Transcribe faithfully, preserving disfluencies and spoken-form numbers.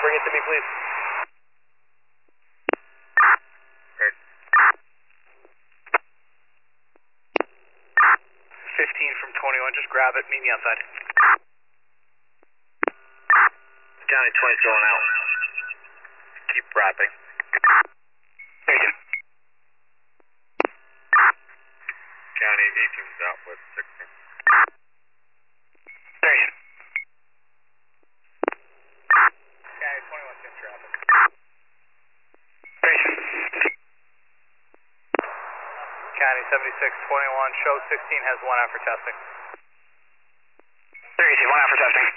bring it to me, please. fifteen from twenty-one, just grab it, meet me outside. County twenty going out. Keep wrapping. Taken. County eighteen's out with sixteen. Taken. County twenty-one in traffic. Taken. County seventy-six twenty-one, show sixteen has one after testing. thirty-two, one after testing.